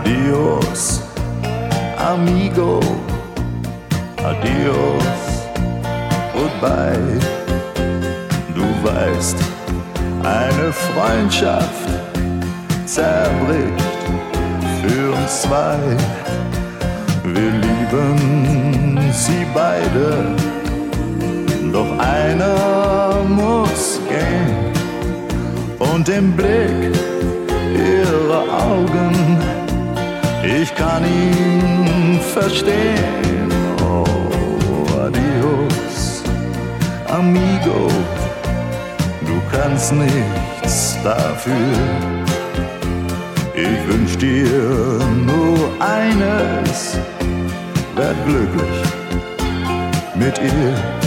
Adios, amigo, adios, goodbye. Du weißt, eine Freundschaft zerbricht für uns zwei. Wir lieben sie beide, doch einer muss gehen. Und im Blick ihrer Augen, ich kann ihn verstehen. Oh, adios, amigo, du kannst nichts dafür. Ich wünsch dir nur eines, werd glücklich mit ihr.